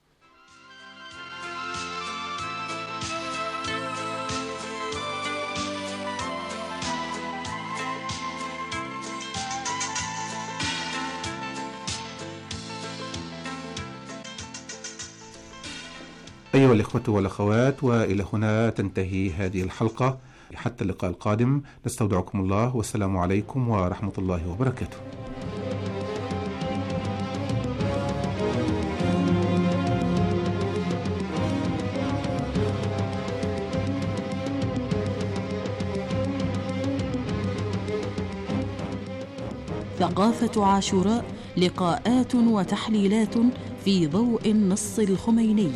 أيها الإخوة والأخوات، وإلى هنا تنتهي هذه الحلقة، حتى اللقاء القادم نستودعكم الله، والسلام عليكم ورحمة الله وبركاته. ثقافة عاشوراء، لقاءات وتحليلات في ضوء النص الخميني.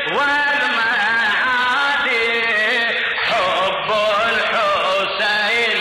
حب الحسين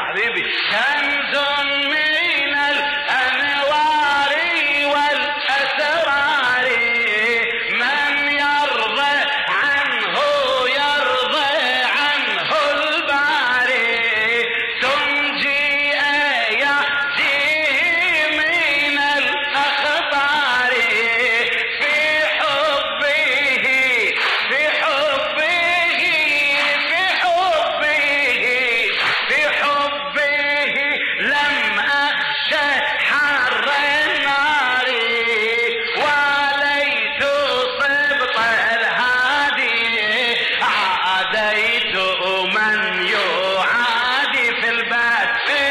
حبيبي كنز من الأنوار والأسرار من يرضى عنه يرضى عنه الباري تنجي آياته من الأخطار في حبه في حبه في حبه في حبه لم أخشى حر النار وليت صبط الهادي عاديت من يعادي في البات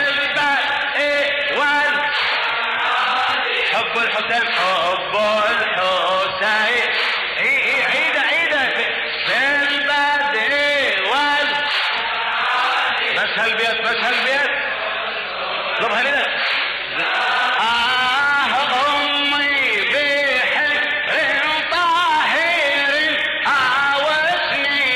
حب الحسين حب الحسين عيدة في البدء بس هالبيت اطلبها لنا أمي بحجر طاهر آوتني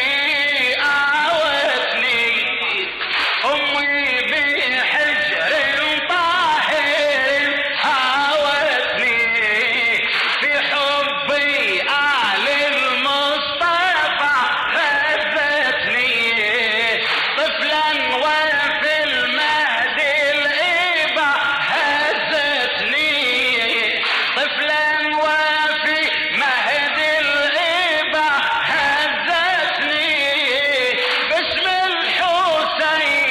أمي بحجر طاهر آوتني في حبي آل المصطفى غذتني طفلا وفي المهد الإبا هزتني طفلا وفي مهد الإبا هزتني باسم الحسين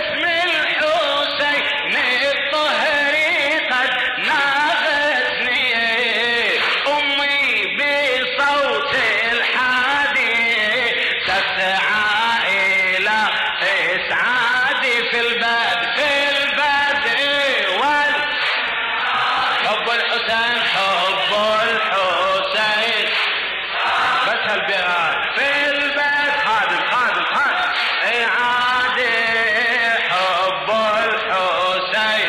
الطهري قد ناغتني أمي بصوت الحادي تسعى إلى إسعادي في البدء حب الحسين بس هالبيت في البيت خادم إعادي حب الحسين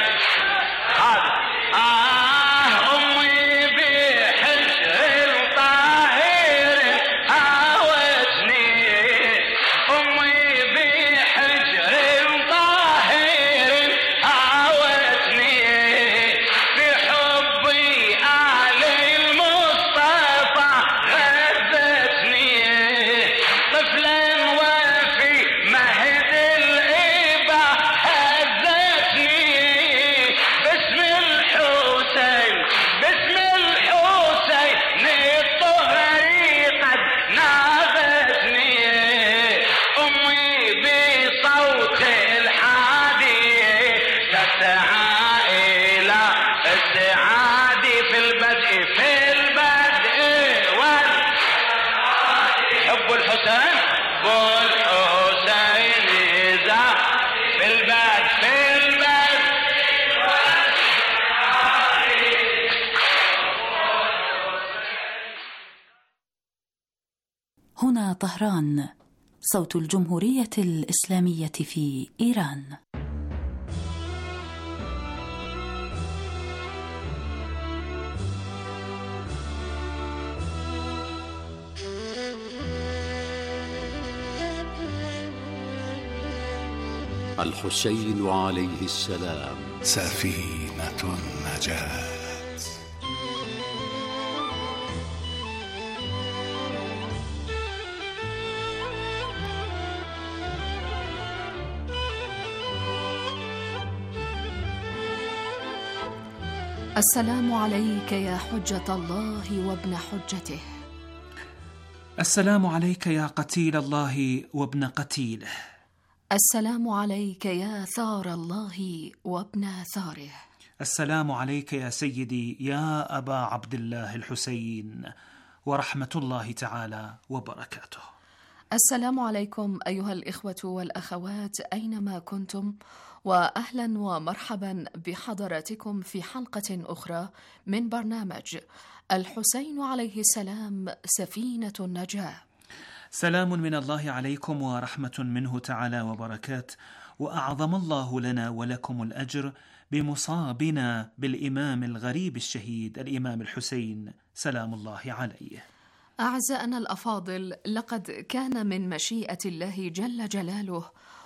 أمي بحجر طاهر آوتني أمي بحجر طاهر آوتني في حبي آل المصطفى غذتني طفلا وفي مهد الإبا هزتني باسم الحسين الطهري قد ناغتني أمي بصوت الحادي تسعى إلى السعادة في البدء حب الحسين إذا في البدء هنا طهران، صوت الجمهورية الإسلامية في إيران. الحسين عليه السلام سفينة النجاة. السلام عليك يا حجة الله وابن حجته. السلام عليك يا قتيل الله وابن قتيله. السلام عليك يا ثار الله وابن ثاره. السلام عليك يا سيدي يا أبا عبد الله الحسين ورحمة الله تعالى وبركاته. السلام عليكم أيها الإخوة والأخوات أينما كنتم، وأهلا ومرحبا بحضراتكم في حلقة أخرى من برنامج الحسين عليه السلام سفينة النجاة. سلام من الله عليكم ورحمة منه تعالى وبركات، وأعظم الله لنا ولكم الأجر بمصابنا بالإمام الغريب الشهيد الإمام الحسين سلام الله عليه. أعزائنا الأفاضل، لقد كان من مشيئة الله جل جلاله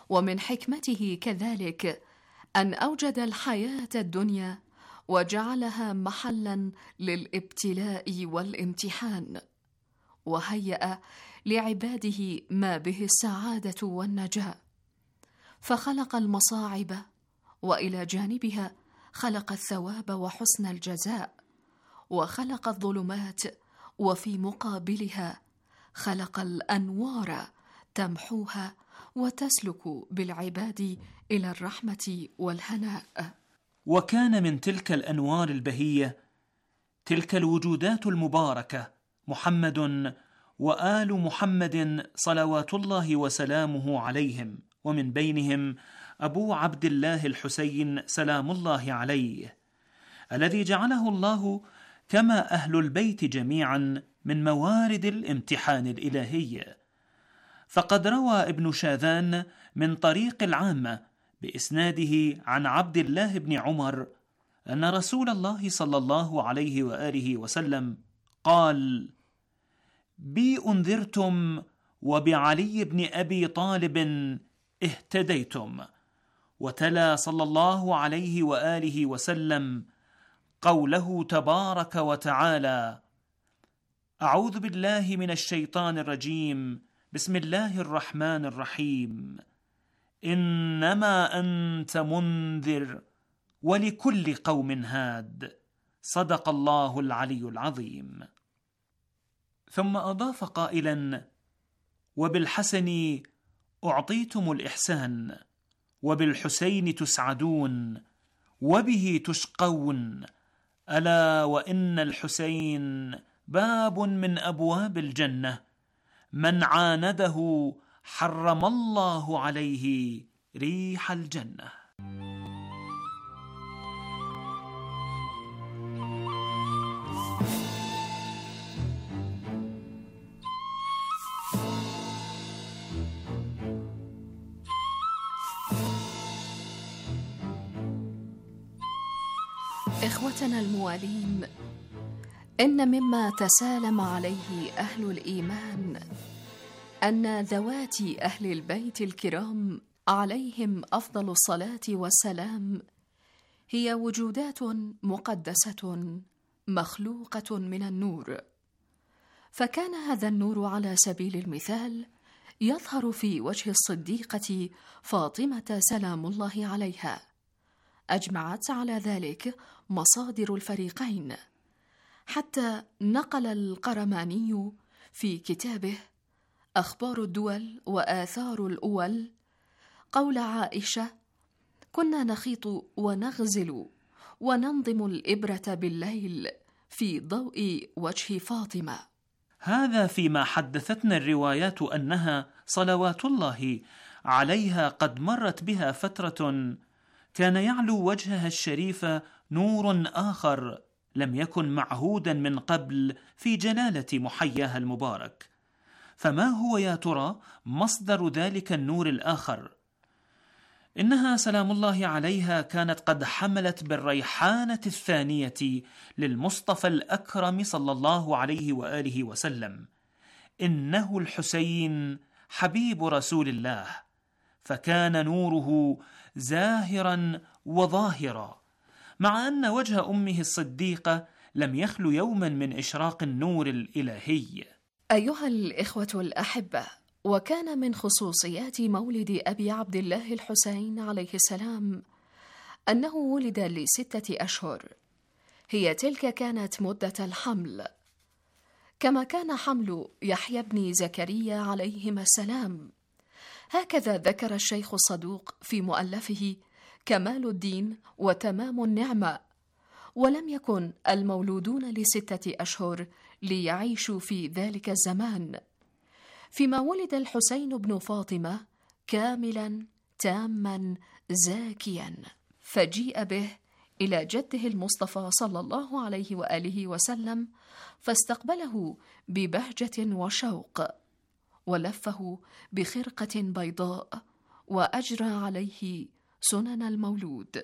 ومن حكمته كذلك أن أوجد الحياة الدنيا وجعلها محلا للابتلاء والامتحان، وهيأ لعباده ما به السعادة والنجاة، فخلق المصاعب وإلى جانبها خلق الثواب وحسن الجزاء، وخلق الظلمات وفي مقابلها خلق الأنوار تمحوها وتسلك بالعباد إلى الرحمة والهناء. وكان من تلك الأنوار البهية تلك الوجودات المباركة محمد وآل محمد صلوات الله وسلامه عليهم، ومن بينهم أبو عبد الله الحسين سلام الله عليه، الذي جعله الله كما أهل البيت جميعا من موارد الامتحان الإلهي. فقد روى ابن شاذان من طريق العامة بإسناده عن عبد الله بن عمر أن رسول الله صلى الله عليه وآله وسلم قال: بي أنذرتم وبعلي بن أبي طالب اهتديتم. وتلا صلى الله عليه وآله وسلم قوله تبارك وتعالى: أعوذ بالله من الشيطان الرجيم، بسم الله الرحمن الرحيم، إنما أنت منذر ولكل قوم هاد، صدق الله العلي العظيم. ثم أضاف قائلا: وبالحسن أعطيتم الإحسان، وبالحسين تسعدون، وبه تشقون، ألا وإن الحسين باب من أبواب الجنة، من عانده حرم الله عليه ريح الجنة. إخوتنا الموالين، إن مما تسالم عليه أهل الإيمان أن ذوات أهل البيت الكرام عليهم أفضل الصلاة والسلام هي وجودات مقدسة مخلوقة من النور، فكان هذا النور على سبيل المثال يظهر في وجه الصديقة فاطمة سلام الله عليها. أجمعت على ذلك مصادر الفريقين، حتى نقل القرماني في كتابه أخبار الدول وآثار الأول قول عائشة: كنا نخيط ونغزل وننظم الإبرة بالليل في ضوء وجه فاطمة. هذا فيما حدثتنا الروايات أنها صلوات الله عليها قد مرت بها فترة كان يعلو وجهها الشريف نور آخر لم يكن معهودا من قبل في جلالة محياها المبارك. فما هو يا ترى مصدر ذلك النور الآخر؟ إنها سلام الله عليها كانت قد حملت بالريحانة الثانية للمصطفى الأكرم صلى الله عليه وآله وسلم: إنه الحسين حبيب رسول الله. فكان نوره زاهرا وظاهرا، مع أن وجه أمه الصديقة لم يخلو يوما من إشراق النور الإلهي. أيها الإخوة الأحبة، وكان من خصوصيات مولد أبي عبد الله الحسين عليه السلام أنه ولد ل6 أشهر، هي تلك كانت مدة الحمل، كما كان حمل يحيى بن زكريا عليهما السلام. هكذا ذكر الشيخ الصدوق في مؤلفه كمال الدين وتمام النعمة: ولم يكن المولودون ل6 أشهر ليعيشوا في ذلك الزمان، فيما ولد الحسين بن فاطمة كاملا تاما زاكيا، فجيء به إلى جده المصطفى صلى الله عليه وآله وسلم، فاستقبله ببهجة وشوق، ولفه بخرقة بيضاء، وأجرى عليه سنن المولود.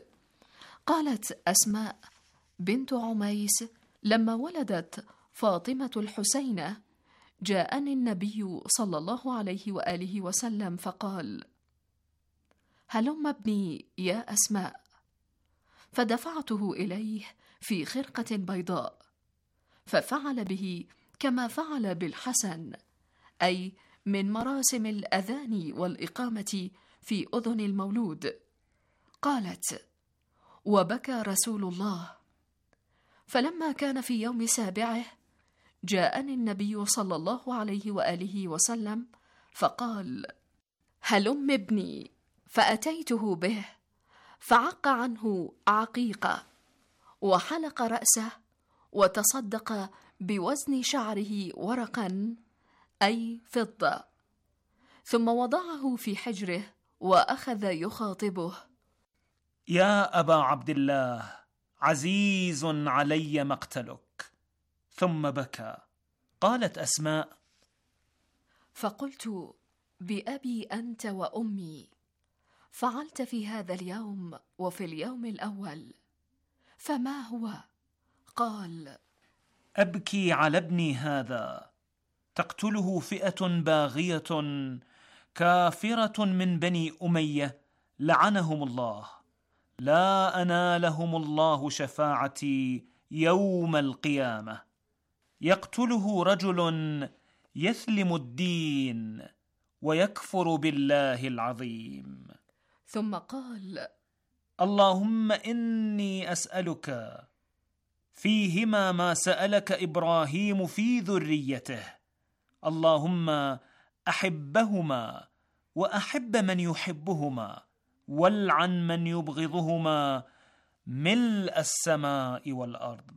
قالت أسماء بنت عميس: لما ولدت فاطمة الحسين جاءني النبي صلى الله عليه وآله وسلم فقال: هلم ابني يا أسماء. فدفعته إليه في خرقة بيضاء، ففعل به كما فعل بالحسن، أي من مراسم الأذان والإقامة في أذن المولود. قالت: وبكى رسول الله. فلما كان في يوم سابعه جاءني النبي صلى الله عليه وآله وسلم فقال: هلم ابني. فأتيته به فعق عنه عقيقة، وحلق رأسه، وتصدق بوزن شعره ورقا، أي فضة، ثم وضعه في حجره وأخذ يخاطبه: يا أبا عبد الله، عزيز علي مقتلك. ثم بكى. قالت أسماء: فقلت: بأبي أنت وأمي، فعلت في هذا اليوم وفي اليوم الأول، فما هو؟ قال: أبكي على ابني هذا، تقتله فئة باغية كافرة من بني أمية لعنهم الله، لا أنالهم الله شفاعتي يوم القيامة. يقتله رجل يثلم الدين ويكفر بالله العظيم. ثم قال: اللهم إني أسألك فيهما ما سألك إبراهيم في ذريته، اللهم أحبهما وأحب من يحبهما، والعن من يبغضهما ملء السماء والأرض.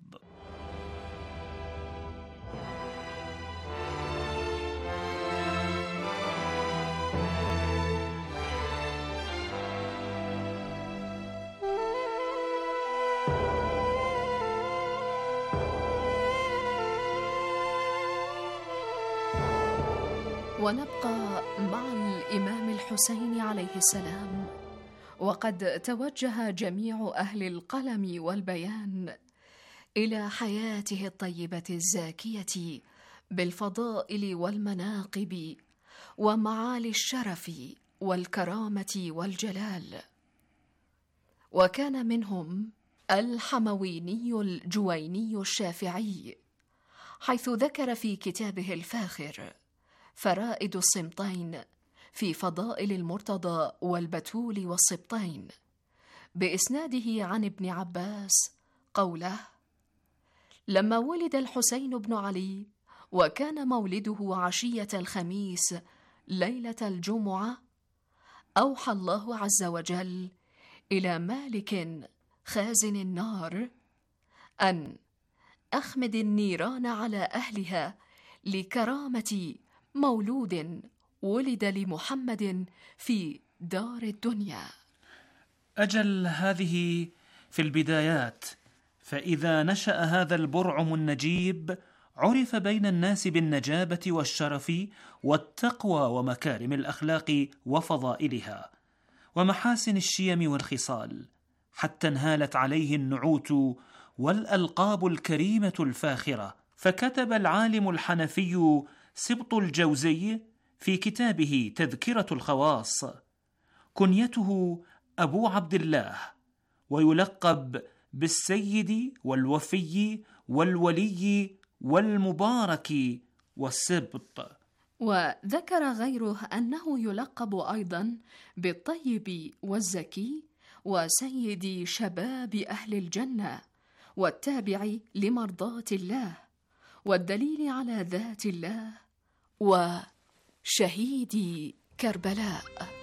ونبقى مع الإمام الحسين عليه السلام، وقد توجه جميع أهل القلم والبيان إلى حياته الطيبة الزاكية بالفضائل والمناقب ومعالي الشرف والكرامة والجلال. وكان منهم الحمويني الجويني الشافعي، حيث ذكر في كتابه الفاخر فرائد الصمتين في فضائل المرتضى والبتول والسبطين بإسناده عن ابن عباس قوله: لما ولد الحسين بن علي وكان مولده عشية الخميس ليلة الجمعة، أوحى الله عز وجل إلى مالك خازن النار أن أخمد النيران على أهلها لكرامة مولود ولد لمحمد في دار الدنيا. أجل هذه في البدايات، فإذا نشأ هذا البرعم النجيب عرف بين الناس بالنجابة والشرف والتقوى ومكارم الأخلاق وفضائلها ومحاسن الشيم والخصال، حتى انهالت عليه النعوت والألقاب الكريمة الفاخرة. فكتب العالم الحنفي سبط الجوزي في كتابه تذكرة الخواص: كنيته أبو عبد الله، ويلقب بالسيد والوفي والولي والمبارك والسبط. وذكر غيره أنه يلقب أيضا بالطيب والزكي وسيد شباب أهل الجنة والتابع لمرضاة الله والدليل على ذات الله وشهيد كربلاء.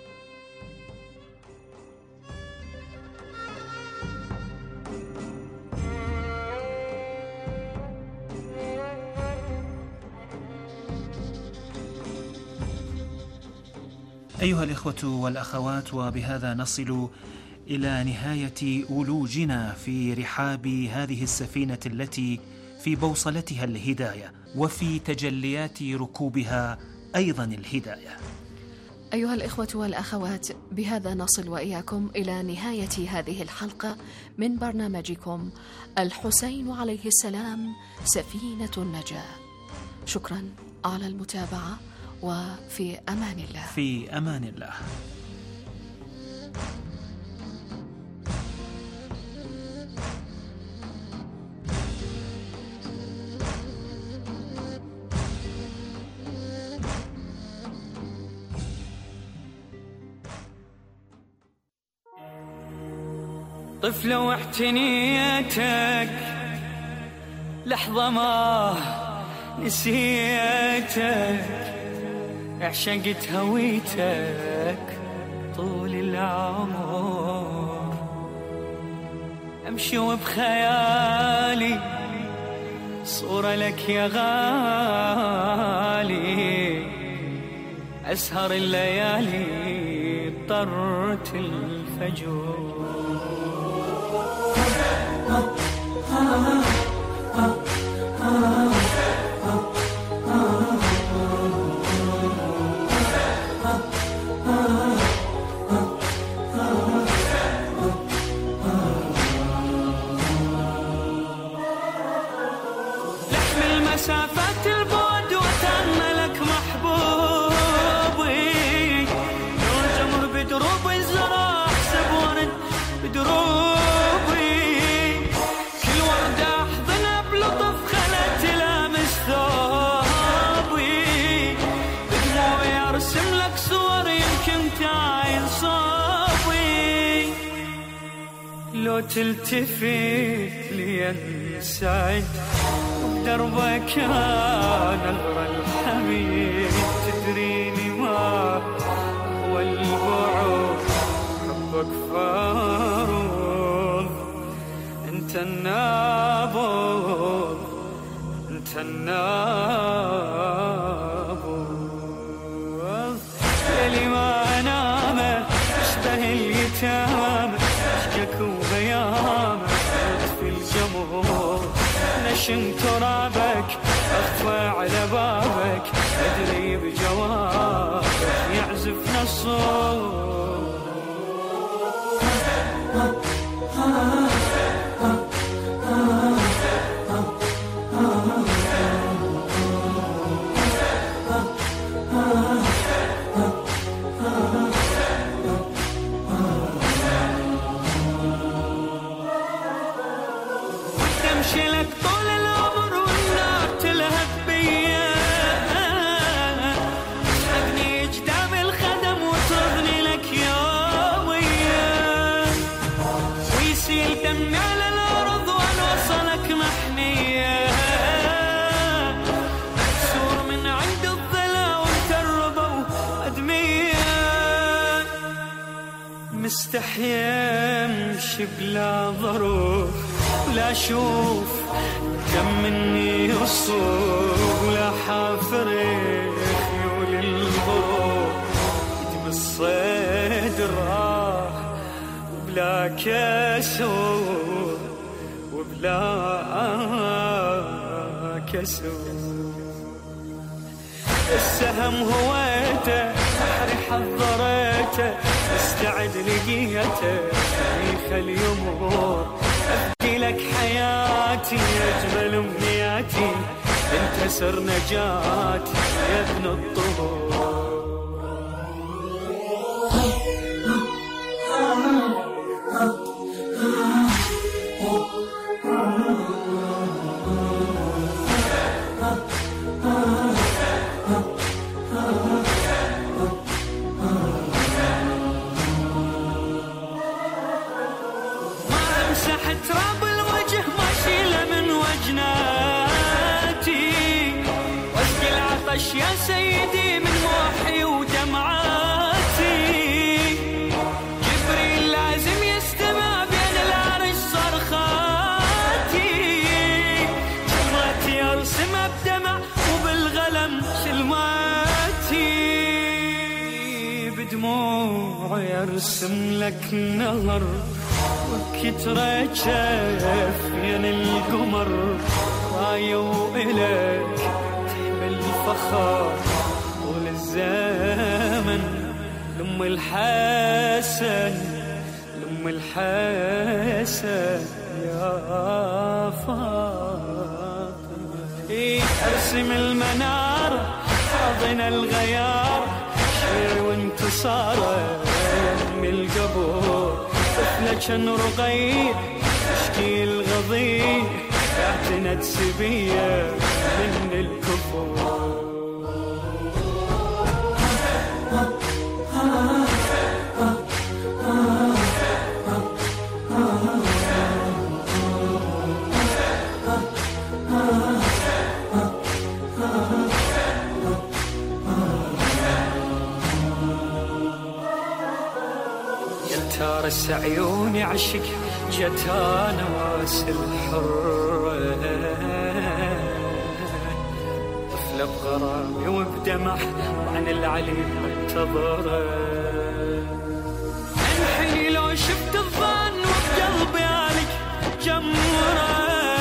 أيها الإخوة والأخوات، وبهذا نصل إلى نهاية ولوجنا في رحاب هذه السفينة التي في بوصلتها الهداية وفي تجليات ركوبها أيضا الهداية. أيها الإخوة والأخوات، بهذا نصل وإياكم إلى نهاية هذه الحلقة من برنامجكم الحسين عليه السلام سفينة النجاة. شكرا على المتابعة، وفي أمان الله. في أمان الله. طفلة واحتنيتك لحظة ما نسيتك، عشقت هويتك طول العمر، أمشي وبخيالي صورة لك يا غالي، أسهر الليالي بطرة الفجر. لحم المسافات البعد وتأملك محبوبي، نور جمر بدروب الزرع احسب ورد بدروبي، كل وردة احضنها بلطف خلت تلامس ثوبي، بدموعي ارسم لك صور يمكن تعاين صوبي، لو تلتفت لي انسعد دربك كان نظر الحبيب، تدريني ما هو البعد حبك فارض، انت النابض انت النابض، ليلي ما انام اشبه اليتامى، اشجك وبيامه في الجمهور، نشن ترابك أخفى على بابك، أدري بجوابك يعزف نصور. تمشي لك طول العمر والنار تلهب بيا، تسحبني قدام الخدم وترضني لك يوميا، ويسيل دمي على الأرض وأنا وصلك محنية، مكسور من عند الضلع وانت الربا وأدمية، مستحيا امشي بلا ظروف، لا أشوف كم مني أصوب، ولا حافر خيول الغروب، يدم الصيد راح وبلا كسور وبلا كسور، السهم هويته بحري حضريته، استعد لقيته تاريخ اليمور، أبكي لك حياتي أجمل أمنياتي، أنت سر نجاتي يا ابن الطهور. تراب الوجه ما شيله من وجناتي، واسقي العطش يا سيدي من موحي ودمعاتي، جبريل لازم يستمع بين العرش صرخاتي، شلماتي ارسمها بدمع وبالغلم شلماتي، بدموعي ارسم لك نهر وكترة شافين القمر، رايو إلك تحمل فخر طول الزمن، لأم الحسن لأم الحسن يا فاطمة، أرسم المنار حاضن الغيار، شير وانتصاره يم القبور، كان رقي تشكي الغضيب اعتنت سبية من الكفر. تارس عيوني عشق جتها نواس الحرة، طفلة بغرامي وبدمع وعن العلي منتظرة. انحني لو شفت الظن وبقلبي عليك جمرة،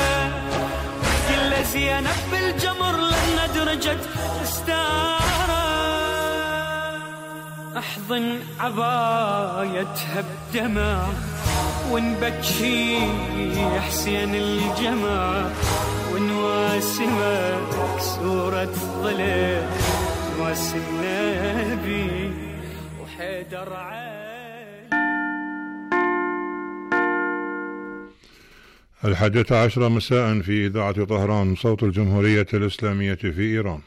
كل زينب بالجمر لأن درجت استارة. احضن عبايتها بدمع ونبكي حسين الجمع، ونواسمه صورة ظلال نواس النبي وحيدر علي. 11 مساء في إذاعة طهران صوت الجمهورية الإسلامية في إيران.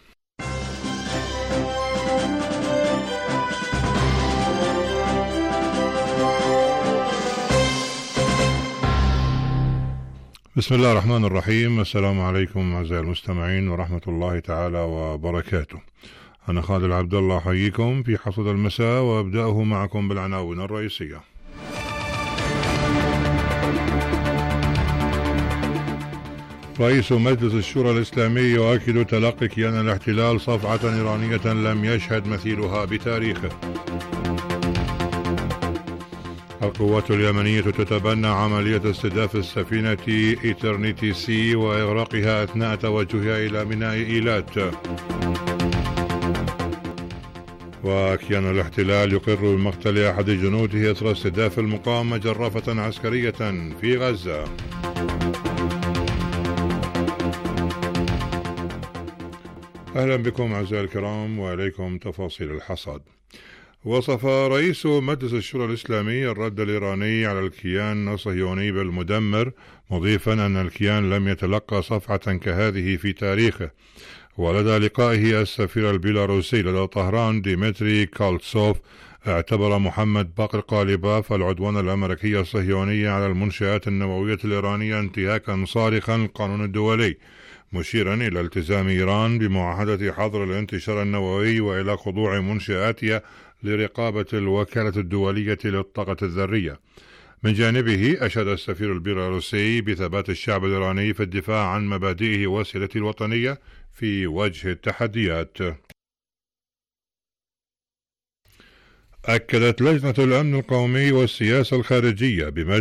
بسم الله الرحمن الرحيم. السلام عليكم أعزائي المستمعين ورحمة الله تعالى وبركاته. أنا خالد عبد الله أحييكم في حصد المساء وأبدأه معكم بالعناوين الرئيسية. رئيس مجلس الشورى الإسلامي يؤكد تلقي كيان الاحتلال صفعة إيرانية لم يشهد مثيلها بتاريخه. القوات اليمنية تتبنى عملية استهداف السفينة إيترنيتي سي وإغراقها أثناء توجهها إلى ميناء إيلات. وكيان الاحتلال يقر بمقتل أحد جنوده إثر استهداف المقاومة جرافة عسكرية في غزة. أهلا بكم أعزائي الكرام وإليكم تفاصيل الحصاد. وصف رئيس مجلس الشورى الإسلامي الرد الإيراني على الكيان الصهيوني بالمدمر، مضيفا أن الكيان لم يتلقى صفعة كهذه في تاريخه. ولدى لقائه السفير البيلاروسي لدى طهران ديمتري كالتسوف اعتبر محمد باقر قالباف العدوان الأمريكي الصهيوني على المنشآت النووية الإيرانية انتهاكا صارخا للقانون الدولي، مشيرا إلى التزام إيران بمعاهدة حظر الانتشار النووي وإلى خضوع منشآتها لرقابة الوكالة الدولية للطاقة الذرية. من جانبه أشاد السفير البيلاروسي بثبات الشعب الإيراني في الدفاع عن مبادئه وسيلته الوطنية في وجه التحديات. أكدت لجنة الأمن القومي والسياسة الخارجية